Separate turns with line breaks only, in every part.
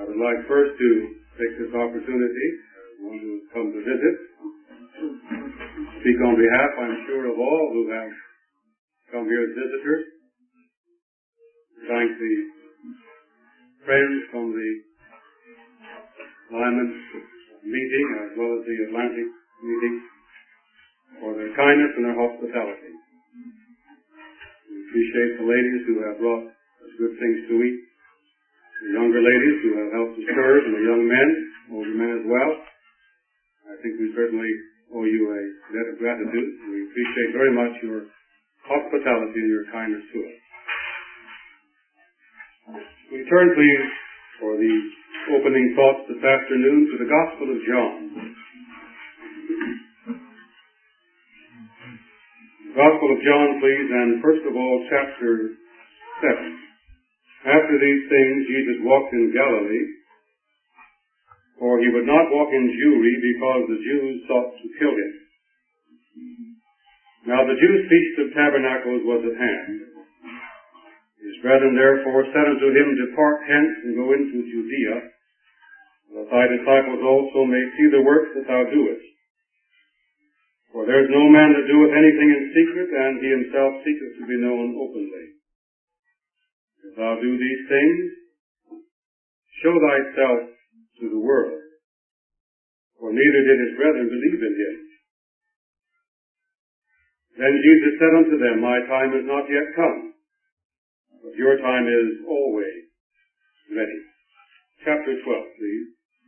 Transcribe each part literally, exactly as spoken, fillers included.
I would like first to take this opportunity, as one who has come to visit, speak on behalf, I'm sure, of all who have come here as visitors. Thank the friends from the Lyman meeting as well as the Atlantic meeting for their kindness and their hospitality. We appreciate the ladies who have brought us good things to eat, the younger ladies who have helped to serve, and the young men, older men as well. I think we certainly owe you a debt of gratitude. We appreciate very much your hospitality and your kindness to us. We turn, please, for the opening thoughts this afternoon to the Gospel of John. Gospel of John, please, and first of all, chapter seven. After these things, Jesus walked in Galilee, for he would not walk in Jewry, because the Jews sought to kill him. Now the Jews' feast of tabernacles was at hand. His brethren therefore said unto him, Depart hence, and go into Judea, that thy disciples also may see the works that thou doest. For there is no man that doeth anything in secret, and he himself seeketh to be known openly. If thou do these things, show thyself to the world, for neither did his brethren believe in him. Then Jesus said unto them, My time is not yet come, but your time is always ready. Chapter twelve, please.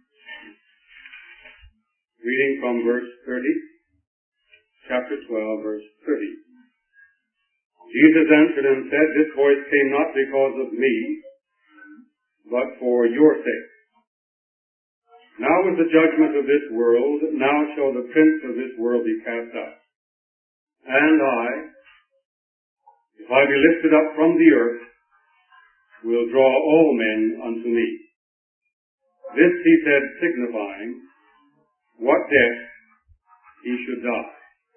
Reading from verse thirty. Chapter twelve, verse thirty. Jesus answered and said, This voice came not because of me, but for your sake. Now is the judgment of this world, now shall the prince of this world be cast out. And I, if I be lifted up from the earth, will draw all men unto me. This he said, signifying what death he should die.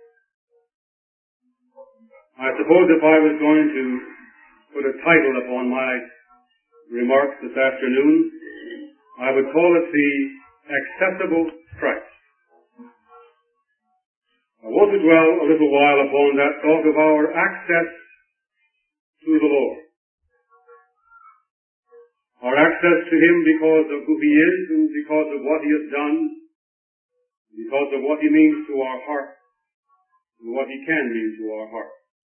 I suppose if I was going to put a title upon my remarks this afternoon, I would call it the Accessible Christ. I want to dwell a little while upon that thought of our access to the Lord. Our access to Him because of who He is and because of what He has done, because of what He means to our heart and what He can mean to our heart.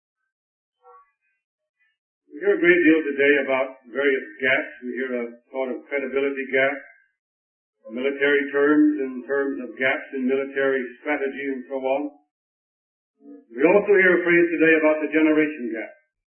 We hear a great deal today about various gaps. We hear a sort of credibility gap, military terms in terms of gaps in military strategy and so on. We also hear a phrase today about the generation gap.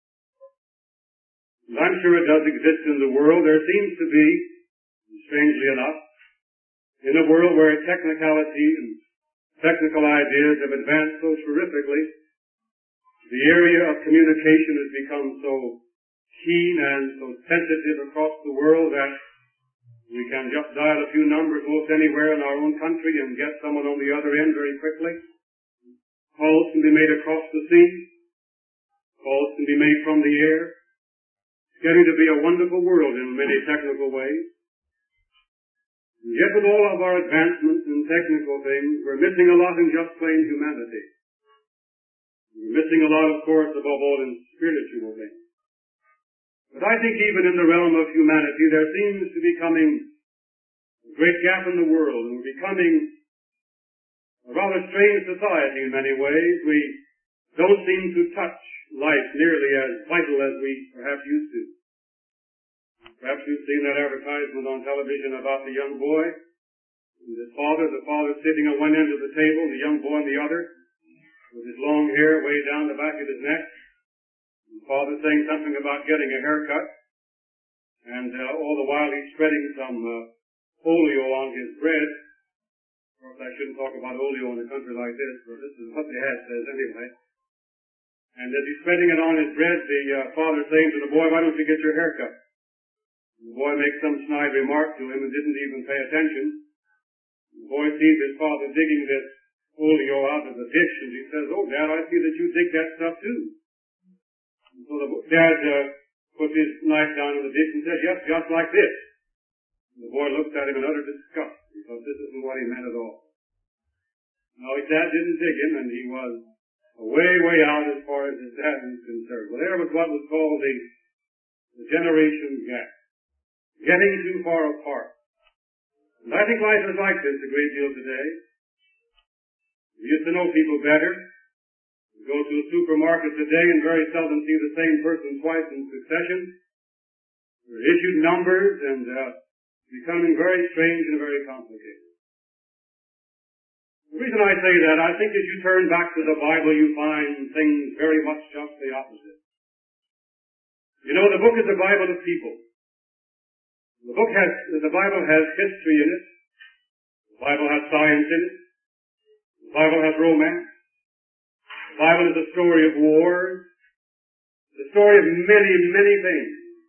And I'm sure it does exist in the world. There seems to be, strangely enough, in a world where technicality and technical ideas have advanced so terrifically, the area of communication has become so keen and so sensitive across the world that we can just dial a few numbers most anywhere in our own country and get someone on the other end very quickly. Calls can be made across the sea. Calls can be made from the air. It's getting to be a wonderful world in many technical ways. And yet with all of our advancements in technical things, we're missing a lot in just plain humanity. We're missing a lot, of course, above all in spiritual things. But I think even in the realm of humanity, there seems to be coming a great gap in the world, and we're becoming a rather strange society in many ways. We don't seem to touch life nearly as vital as we perhaps used to. Perhaps you've seen that advertisement on television about the young boy and his father, the father sitting at one end of the table, the young boy on the other, with his long hair way down the back of his neck. The father saying something about getting a haircut, and uh, all the while he's spreading some uh, oleo on his bread. Of course, I shouldn't talk about oleo in a country like this, for this is what the ad says anyway. And as he's spreading it on his bread, the uh, father saying to the boy, why don't you get your haircut? The boy makes some snide remark to him and didn't even pay attention. The boy sees his father digging this oleo out of the dish, and he says, oh, Dad, I see that you dig that stuff too. And so the dad uh, puts his knife down in the dish and says, yes, just like this. The boy looked at him in utter disgust because this isn't what he meant at all. No, his dad didn't dig him, and he was way, way out as far as his dad was concerned. Well, there was what was called the, the generation gap. Getting too far apart. And I think life is like this a great deal today. We used to know people better. We go to a supermarket today and very seldom see the same person twice in succession. There are issued numbers and uh, becoming very strange and very complicated. The reason I say that, I think as you turn back to the Bible, you find things very much just the opposite. You know, the book is a Bible of people. The book has, the Bible has history in it. The Bible has science in it. The Bible has romance. The Bible is a story of wars. The story of many, many things.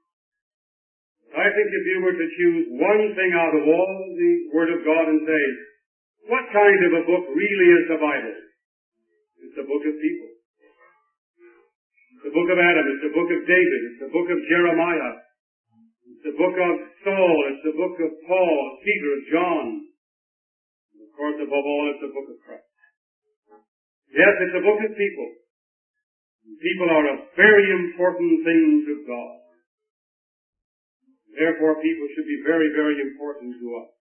I think if you were to choose one thing out of all the Word of God and say, what kind of a book really is the Bible? It's a book of people. It's the book of Adam. It's the book of David. It's the book of Jeremiah. It's the book of Saul. It's the book of Paul, Peter, John. And of course, above all, it's the book of Christ. Yes, it's a book of people. People are a very important thing to God. Therefore, people should be very, very important to us.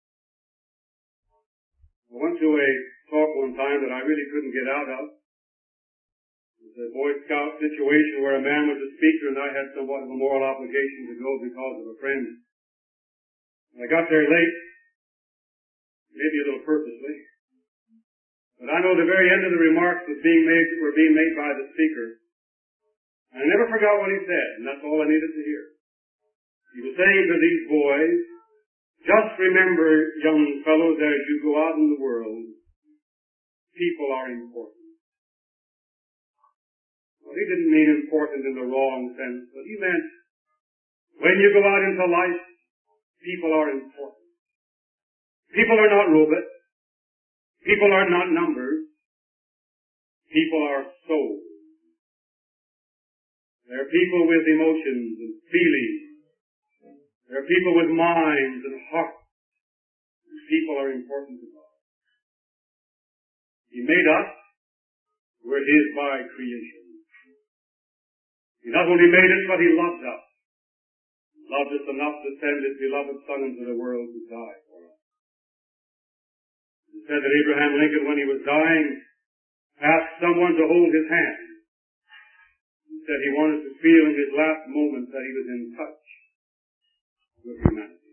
I went to a talk one time that I really couldn't get out of. It was a Boy Scout situation where a man was a speaker and I had somewhat of a moral obligation to go because of a friend. I got there late, maybe a little purposely, but I know the very end of the remarks was being made, were being made by the speaker. And I never forgot what he said, and that's all I needed to hear. He was saying to these boys, just remember, young fellows, as you go out in the world, people are important. Well, he didn't mean important in the wrong sense, but he meant when you go out into life, people are important. People are not robots. People are not numbers. People are souls. They're people with emotions and feelings. They're people with minds and hearts. People are important to God. He made us. We're His by creation. He not only made us, but He loved us. He loved us enough to send His beloved Son into the world to die for us. He said that Abraham Lincoln, when he was dying, asked someone to hold his hand. He said he wanted to feel in his last moments that he was in touch with humanity.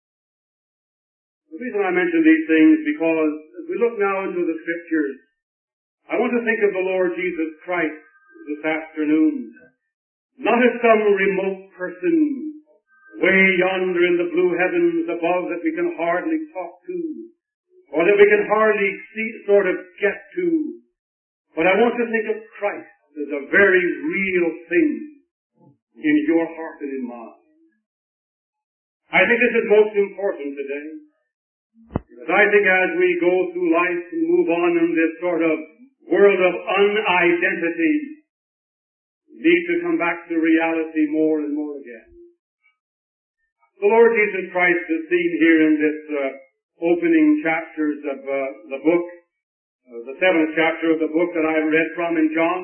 The reason I mention these things is because as we look now into the Scriptures, I want to think of the Lord Jesus Christ this afternoon, not as some remote person way yonder in the blue heavens above that we can hardly talk to, or that we can hardly see, sort of get to, but I want to think of Christ as a very real thing in your heart and in mine. I think this is most important today, because I think as we go through life and move on in this sort of world of unidentity, we need to come back to reality more and more again. The Lord Jesus Christ is seen here in this uh, opening chapters of uh, the book, uh, the seventh chapter of the book that I read from in John.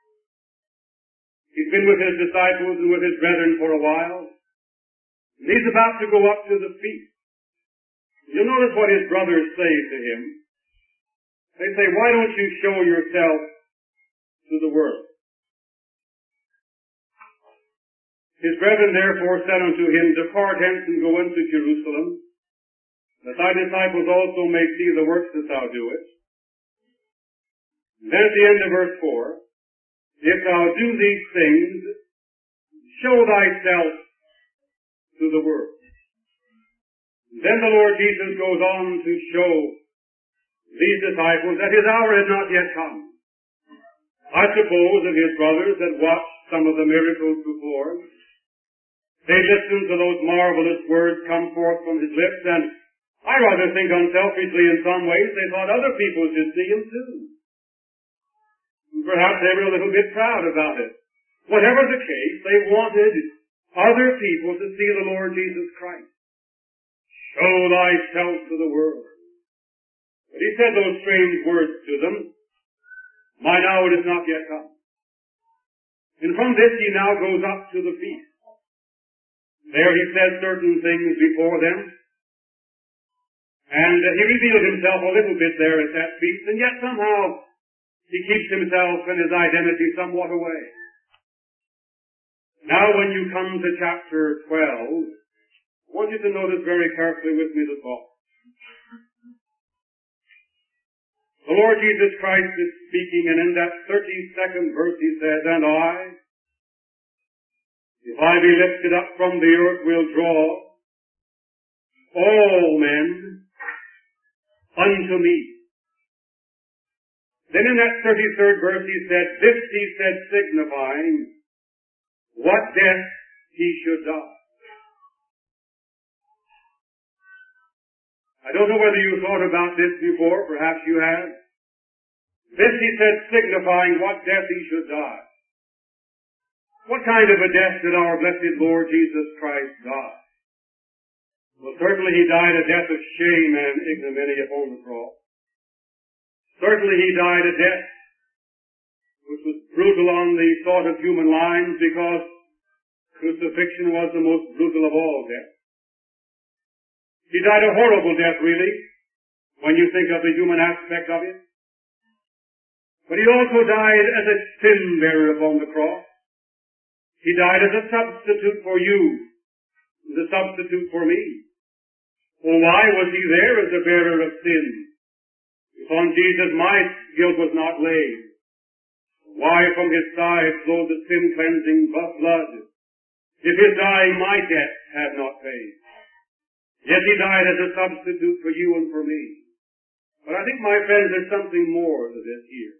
He's been with his disciples and with his brethren for a while. And he's about to go up to the feast. You'll notice what his brothers say to him. They say, why don't you show yourself to the world? His brethren therefore said unto him, depart hence and go into Jerusalem, that thy disciples also may see the works that thou doest. And then at the end of verse four, if thou do these things, show thyself to the world. And then the Lord Jesus goes on to show these disciples that his hour had not yet come. I suppose that his brothers had watched some of the miracles before. They listened to those marvelous words come forth from his lips, and I rather think unselfishly in some ways they thought other people should see him too. And perhaps they were a little bit proud about it. Whatever the case, they wanted other people to see the Lord Jesus Christ. show thyself to the world. But he said those strange words to them, my hour is not yet come. And from this he now goes up to the feast. There he says certain things before them, and uh, he revealed himself a little bit there at that feast, and yet somehow he keeps himself and his identity somewhat away. Now when you come to chapter twelve, I want you to notice very carefully with me the thought. The Lord Jesus Christ is speaking, and in that thirty-second verse he says, and I, if I be lifted up from the earth, will draw all men unto me. Then in that thirty-third verse he said, this he said signifying what death he should die. I don't know whether you thought about this before, perhaps you have. This he said signifying what death he should die. What kind of a death did our blessed Lord Jesus Christ die? Well, certainly he died a death of shame and ignominy upon the cross. Certainly he died a death which was brutal on the thought of human lines, because crucifixion was the most brutal of all deaths. He died a horrible death, really, when you think of the human aspect of it. But he also died as a sin bearer upon the cross. He died as a substitute for you, as a substitute for me. Well, why was he there as a bearer of sin? Upon Jesus my guilt was not laid. Why from his side flowed the sin-cleansing blood, if his dying my debt had not paid? Yet he died as a substitute for you and for me. But I think, my friends, there's something more to this here.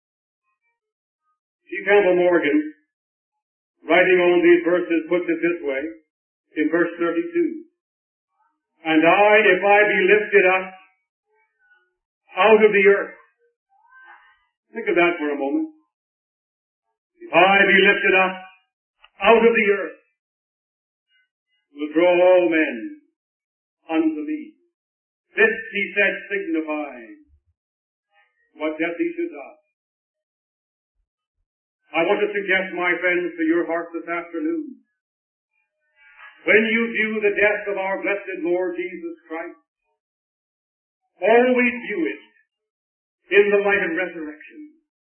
C. Campbell Morgan, writing on these verses, puts it this way, in verse thirty-two. And I, if I be lifted up out of the earth. Think of that for a moment. If I be lifted up out of the earth, will draw all men unto me. This he said signifying what death he should die. I want to suggest, my friends, to your heart this afternoon, when you view the death of our blessed Lord Jesus Christ, always view it in the light of resurrection.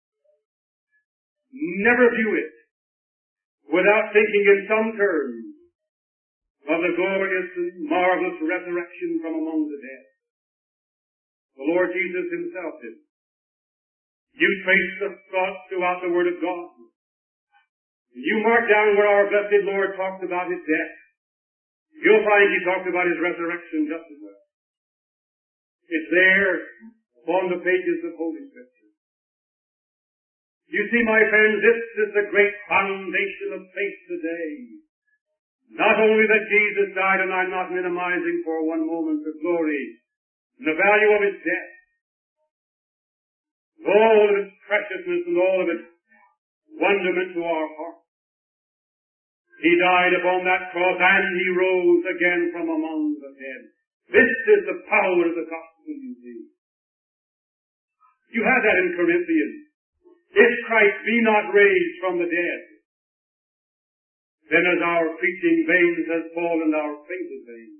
Never view it without thinking in some terms of the glorious and marvelous resurrection from among the dead. The Lord Jesus himself did. You trace the thoughts throughout the Word of God. You mark down where our blessed Lord talked about his death. You'll find he talked about his resurrection just as well. It's there upon the pages of Holy Scripture. You see, my friends, this is the great foundation of faith today. Not only that Jesus died, and I'm not minimizing for one moment the glory and the value of his death, all of its preciousness and all of its wonderment to our heart. He died upon that cross, and he rose again from among the dead. This is the power of the gospel, you see. You have that in Corinthians. If Christ be not raised from the dead, then is our preaching vain, says Paul, and our faith is vain.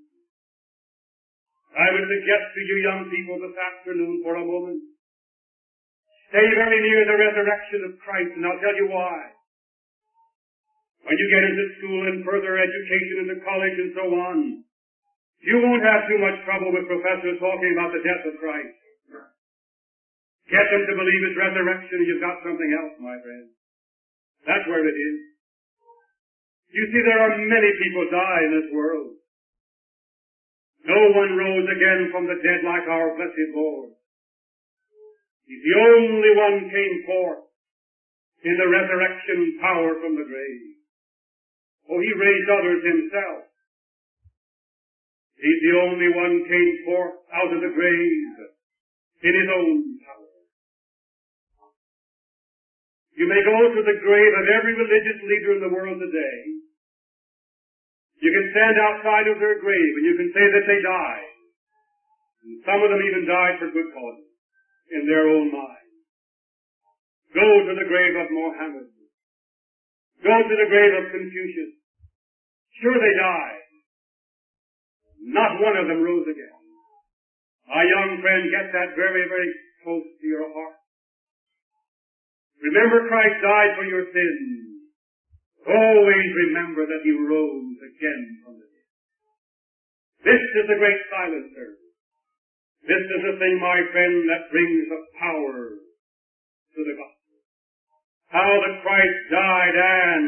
I would suggest to you young people this afternoon for a moment, stay very near the resurrection of Christ, and I'll tell you why. When you get into school and further education into college and so on, you won't have too much trouble with professors talking about the death of Christ. Get them to believe his resurrection, and you've got something else, my friend. That's where it is. You see, there are many people die in this world. No one rose again from the dead like our blessed Lord. He's the only one came forth in the resurrection power from the grave. Oh, he raised others himself. He's the only one came forth out of the grave in his own power. You may go to the grave of every religious leader in the world today. You can stand outside of their grave and you can say that they died. And some of them even died for good causes in their own minds. Go to the grave of Mohammed. Go to the grave of Confucius. Sure, they died. Not one of them rose again. My young friend, get that very, very close to your heart. Remember, Christ died for your sins. Always remember that He rose again from the dead. This is the great silencer. This is the thing, my friend, that brings the power to the gospel. How that Christ died and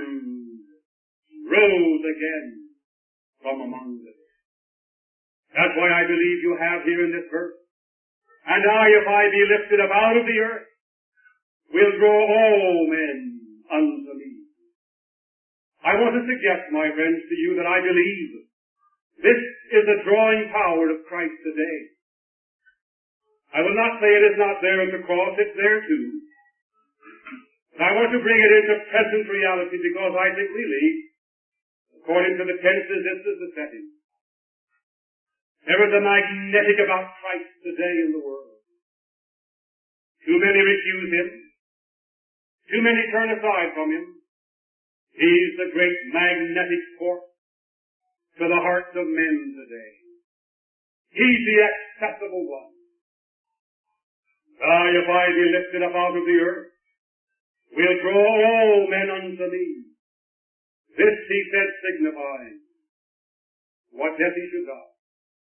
rose again from among the dead. That's why I believe you have here in this verse, and I, if I be lifted up out of the earth, will draw all men unto me. I want to suggest, my friends, to you that I believe this is the drawing power of Christ today. I will not say it is not there at the cross, it's there too. But I want to bring it into present reality because I think really, according to the tenses, this is the setting. There is a magnetic about Christ today in the world. Too many refuse Him. Too many turn aside from Him. He's the great magnetic force to the hearts of men today. He's the accessible one. Ah, if I be lifted up out of the earth, will draw all men unto me. This, He said, signifies what death He should die.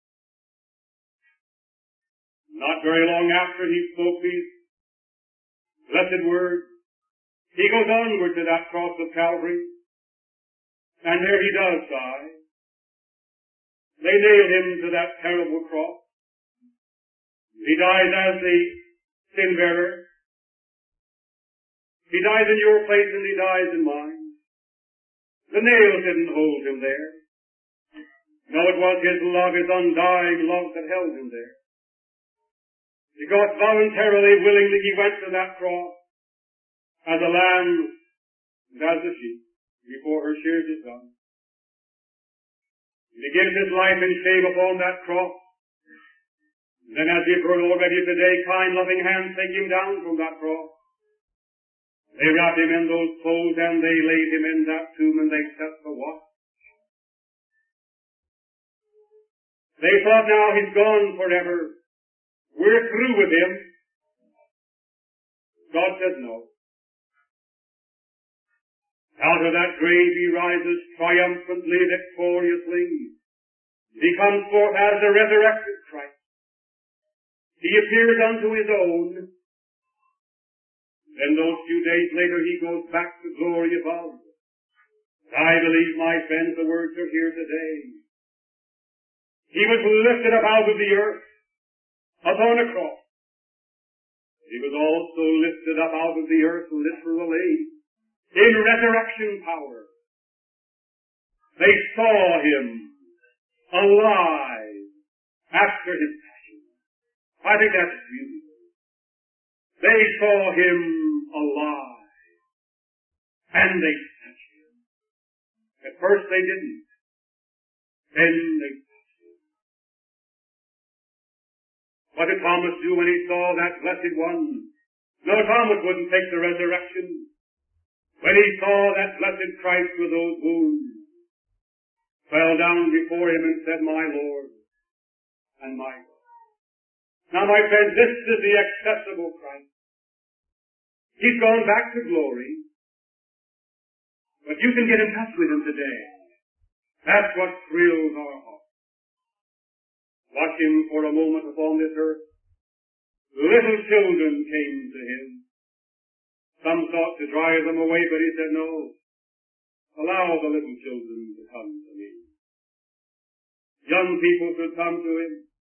Not very long after He spoke these blessed words, He goes onward to that cross of Calvary, and there He does die. They nailed Him to that terrible cross. He dies as the sin bearer. He dies in your place and He dies in mine. The nails didn't hold Him there. No, it was His love, His undying love that held Him there. Because voluntarily, willingly, He went to that cross as a lamb and as a sheep before her shears is done. And He gives His life in shame upon that cross. And then, as you've heard already today, kind, loving hands take Him down from that cross. They wrapped Him in those clothes and they laid Him in that tomb and they set the watch. They thought, now He's gone forever. We're through with Him. God said no. Out of that grave He rises triumphantly, victoriously. He comes forth as the resurrected Christ. He appears unto His own. Then those few days later He goes back to glory above. I believe, my friends, the words are here today. He was lifted up out of the earth upon a cross. He was also lifted up out of the earth literally in resurrection power. They saw Him alive after His passion. I think that's beautiful. They saw Him alive and they touched Him. At first they didn't. Then they touched Him. What did Thomas do when he saw that blessed one? No, Thomas wouldn't take the resurrection. When he saw that blessed Christ with those wounds, fell down before Him and said, my Lord and my God. Now, my friends, this is the accessible Christ. He's gone back to glory, but you can get in touch with Him today. That's what thrills our heart. Watch Him for a moment upon this earth. Little children came to Him. Some sought to drive them away, but He said, no, allow the little children to come to me. Young people could come to Him.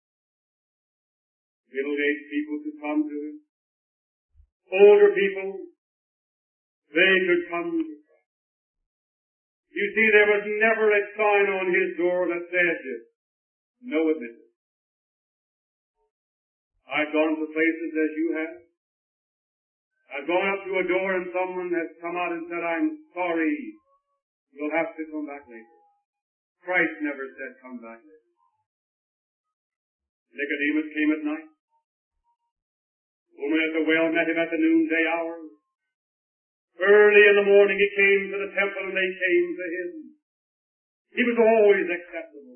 Middle-aged people could come to Him. Older people, they could come to Christ. You see, there was never a sign on His door that said, no admittance. I've gone to places as you have. I've gone up to a door and someone has come out and said, I'm sorry, you'll have to come back later. Christ never said, come back later. Nicodemus came at night. The woman at the well met him at the noonday hour. Early in the morning he came to the temple and they came to him. He was always acceptable.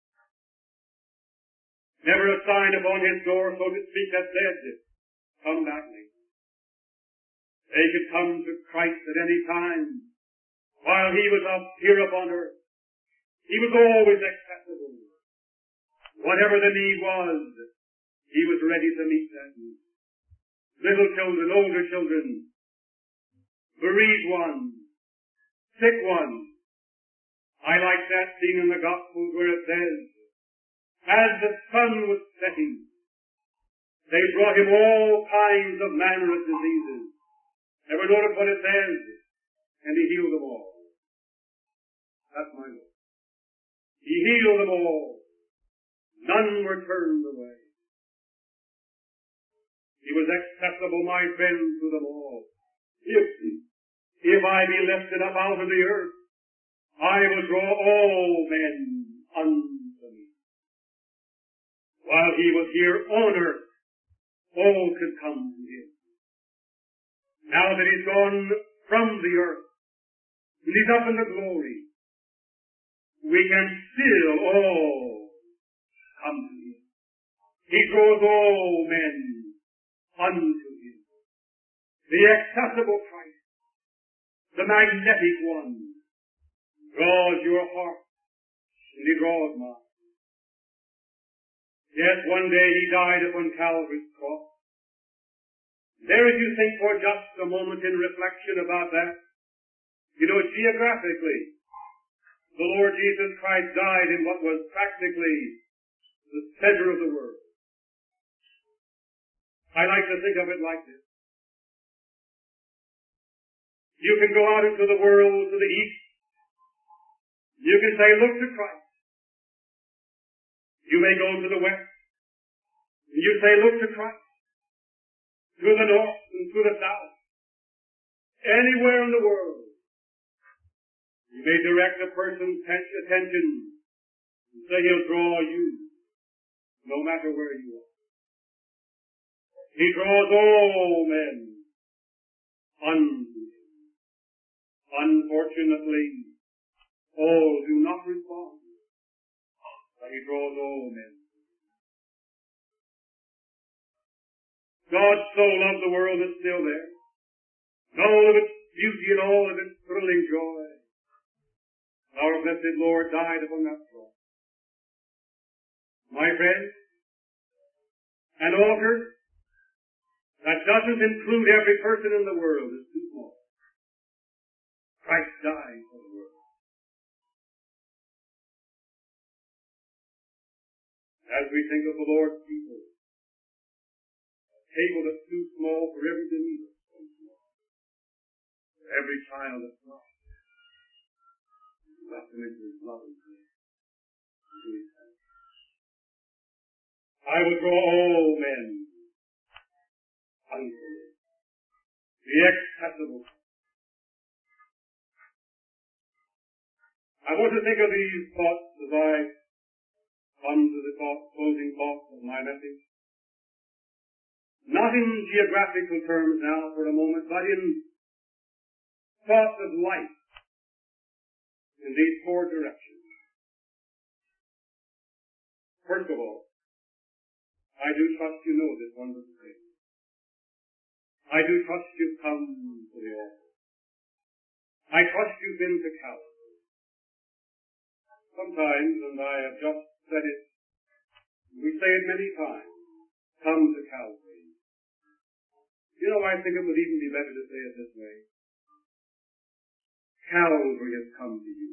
Never a sign upon his door, so to speak, that said, come back later. They could come to Christ at any time while he was up here upon earth. He was always acceptable. Whatever the need was, he was ready to meet that need. Little children, older children, bereaved ones, sick ones. I like that scene in the Gospels where it says, as the sun was setting, they brought him all kinds of manner of diseases. Ever notice what it says? And he healed them all. That's my Lord. He healed them all. None were turned away. He was acceptable, my friends, to them all. If, if I be lifted up out of the earth, I will draw all men unto me. While he was here on earth, all could come to him. Now that he's gone from the earth, and he's up in the glory, we can still all come to him. He draws all men unto him. The accessible Christ, the magnetic one, draws your heart, and he draws mine. Yes, one day he died upon Calvary's cross. There, if you think for just a moment in reflection about that, you know, geographically, the Lord Jesus Christ died in what was practically the center of the world. I like to think of it like this. You can go out into the world to the east. You can say, look to Christ. You may go to the west. And you say, look to Christ. To the north and to the south. Anywhere in the world. You may direct a person's attention and say he'll draw you, no matter where you are. He draws all men unto him. Unfortunately, all do not respond, but he draws all men. God so loved the world is still there. And all of its beauty and all of its thrilling joy. Our blessed Lord died upon that cross. My friend, an altar that doesn't include every person in the world is too small. Christ died for the world. As we think of the Lord's people, a table that's too small for every believer, so small. For every child that's not. Let them into his loving care. I will draw all men unto me. The accessible. I want to think of these thoughts as I come to the thought, closing thoughts of my message. Not in geographical terms now for a moment, but in thoughts of life in these four directions. First of all, I do trust you know this wonderful thing. I do trust you've come to the altar. I trust you've been to Calvary. Sometimes, and I have just said it, we say it many times, come to Calvary. You know, I think it would even be better to say it this way. Calvary has come to you.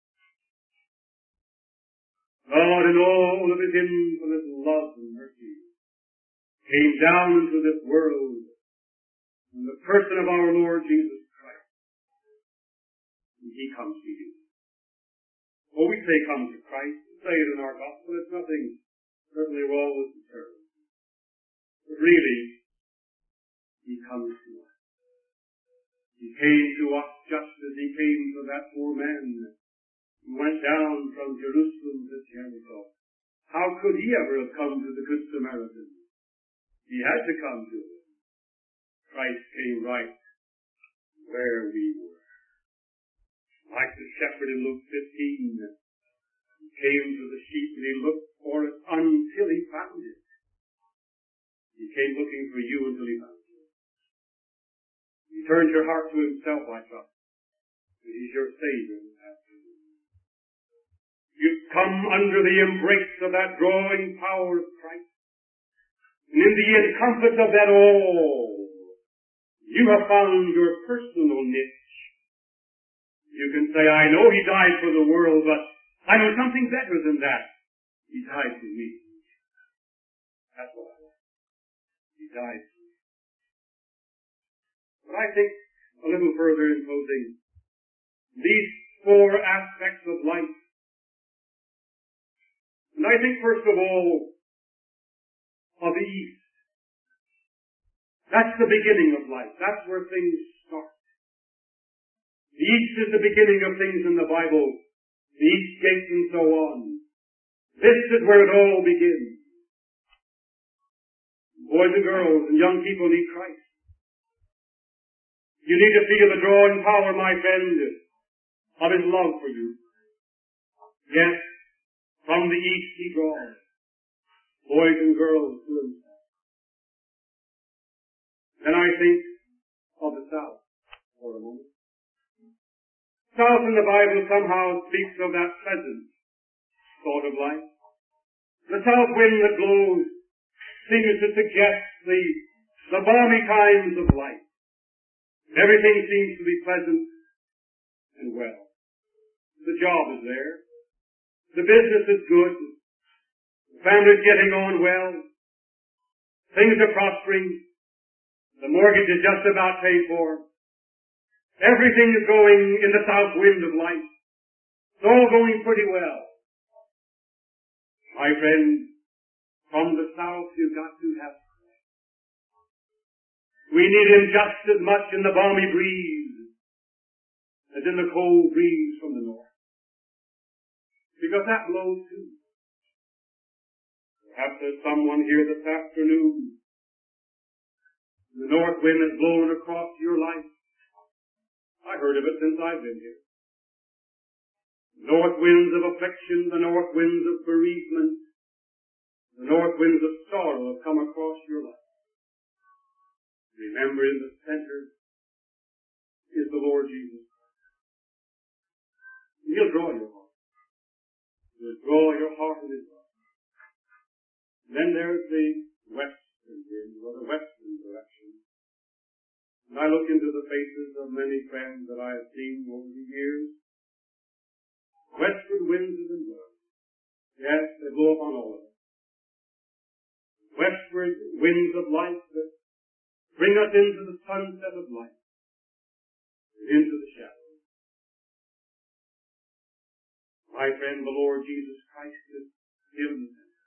God, in all of his infinite love and mercy, came down into this world in the person of our Lord Jesus Christ. And he comes to you. Well, we say come to Christ. We say it in our gospel. It's nothing certainly wrong with the term. But really, he comes to us. He came to us just as he came to that poor man. who went down from Jerusalem to Jericho. How could he ever have come to the Good Samaritan? He had to come to him. Christ came right where we were. Like the shepherd in Luke fifteen, he came to the sheep and he looked for it until he found it. He came looking for you until he found you. He turned your heart to himself, I trust. And he's your Savior this afternoon. You've come under the embrace of that drawing power of Christ. And in the encompass of that all, you have found your personal niche. You can say, I know he died for the world, but I know something better than that. He died for me. That's what I want. He died for me. But I think a little further in closing, these four aspects of life. And I think first of all, of the East. That's the beginning of life. That's where things start. The East is the beginning of things in the Bible. The East gate and so on. This is where it all begins. Boys and girls and young people need Christ. You need to feel the drawing power, my friend, of His love for you. Yes, from the East He draws boys and girls to Himself. Then I think of the South for a moment. South in the Bible somehow speaks of that pleasant sort of life. The south wind that blows seems to suggest the, the balmy times of life. Everything seems to be pleasant and well. The job is there. The business is good. The family's getting on well. Things are prospering. The mortgage is just about paid for. Everything is going in the south wind of life. It's all going pretty well. My friend, from the south you've got to have Christ. We need Him just as much in the balmy breeze as in the cold breeze from the north. Because that blows too. Perhaps there's someone here this afternoon. The north wind has blown across your life. I heard of it since I've been here. North winds of affliction, the north winds of bereavement, the north winds of sorrow have come across your life. Remember, in the center is the Lord Jesus Christ. He'll draw your heart. He'll draw your heart in His love. Then there's the western wind, or the western direction. And I look into the faces of many friends that I have seen over the years. Westward winds of endurance. Yes, they blow upon all of us. Westward winds of life that bring us into the sunset of life, and into the shadows. My friend, the Lord Jesus Christ is still in the center.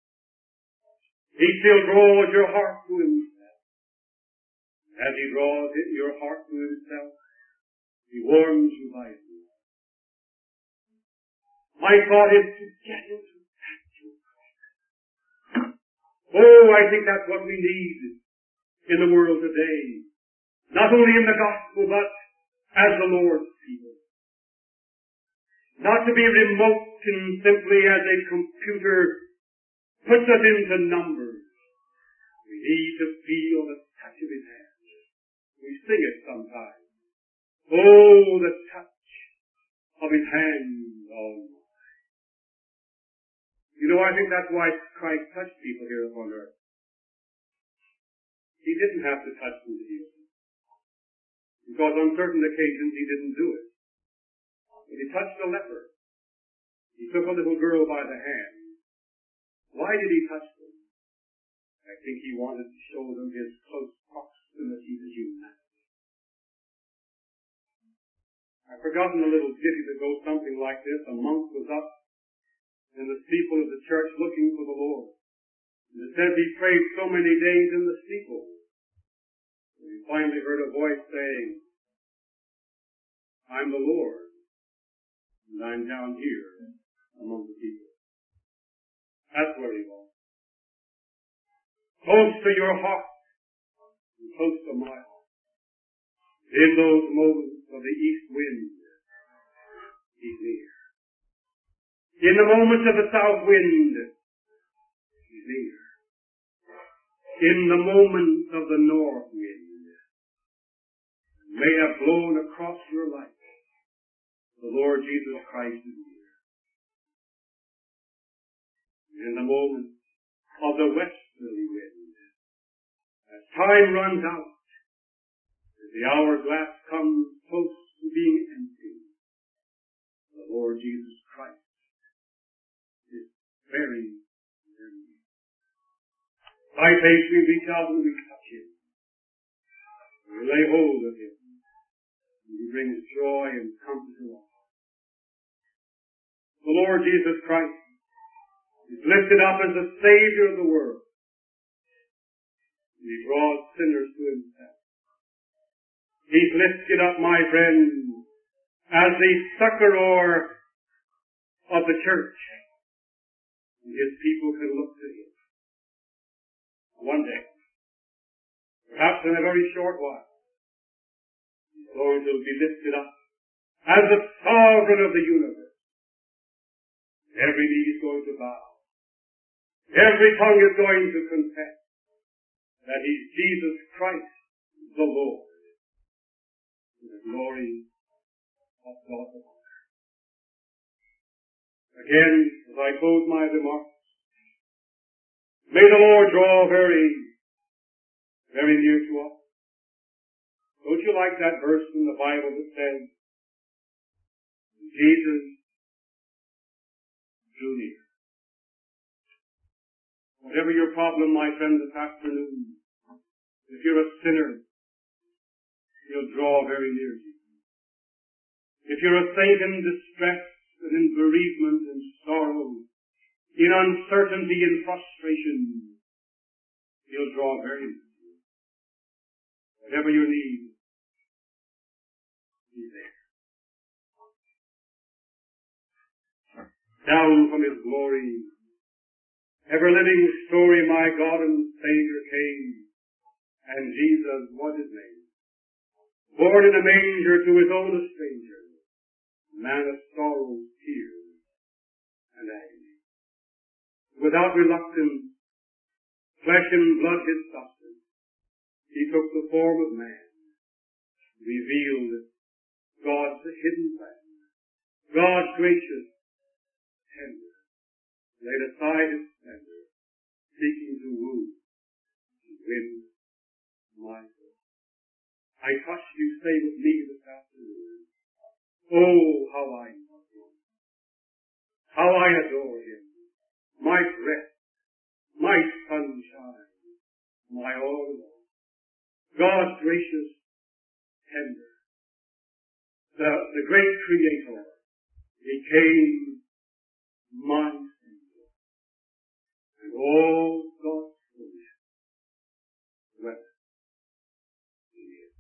He still draws your heart to Himself. As He draws your heart to Himself, He warms you by His love. My thought is to get into that Christ. Oh, I think that's what we need in the world today. Not only in the gospel, but as the Lord's people. Not to be remote and simply as a computer puts us into numbers. We need to feel the touch of His hand. We sing it sometimes. Oh, the touch of His hand on mine. You know, I think that's why Christ touched people here upon earth. He didn't have to touch them to heal them. Because on certain occasions He didn't do it. But He touched a leper. He took a little girl by the hand. Why did He touch them? I think He wanted to show them His close proximity to humanity. I've forgotten a little ditty that goes something like this. A monk was up in the steeple of the church looking for the Lord. And it says he prayed so many days in the steeple. And he finally heard a voice saying, I'm the Lord. and I'm down here among the people. That's where he was. Close to your heart, and close to my heart. In those moments of the east wind, he's near. In the moments of the south wind, he's near. In the moments of the north wind, may have blown across your life, the Lord Jesus Christ is near. In the moments of the westerly wind, as time runs out, as the hourglass comes close to being empty, the Lord Jesus Christ is very, very near. By faith we reach out and we touch him. We lay hold of him. And he brings joy and comfort to us. The Lord Jesus Christ is lifted up as the Savior of the world. And he draws sinners to himself. He's lifted up, my friends, as the succorer of the church. And his people can look to him. One day, perhaps in a very short while, he's going to be lifted up as the sovereign of the universe. Every knee is going to bow. Every tongue is going to confess that he's Jesus Christ, the Lord, to the glory of God the Father. Again, as I close my remarks, may the Lord draw very, very near to us. Don't you like that verse in the Bible that says, Jesus drew near? Whatever your problem, my friend, this afternoon, if you're a sinner, he'll draw very near to you. If you're a saint in distress and in bereavement and sorrow, in uncertainty and frustration, he'll draw very near to you. Whatever your need, he's there. Down from his glory, ever-living story, my God and Savior came, and Jesus was his name. Born in a manger to his own a stranger, man of sorrows, tears, and agony. Without reluctance, flesh and blood his substance, he took the form of man, revealed God's hidden plan, God's gracious, tender, laid aside his splendor, seeking to woo, to win my soul. I trust you stay with me this afternoon. Oh, how I love him. How I adore him. My breath, my sunshine, my all in all. God's gracious, tender, the, the great Creator became my Savior. And all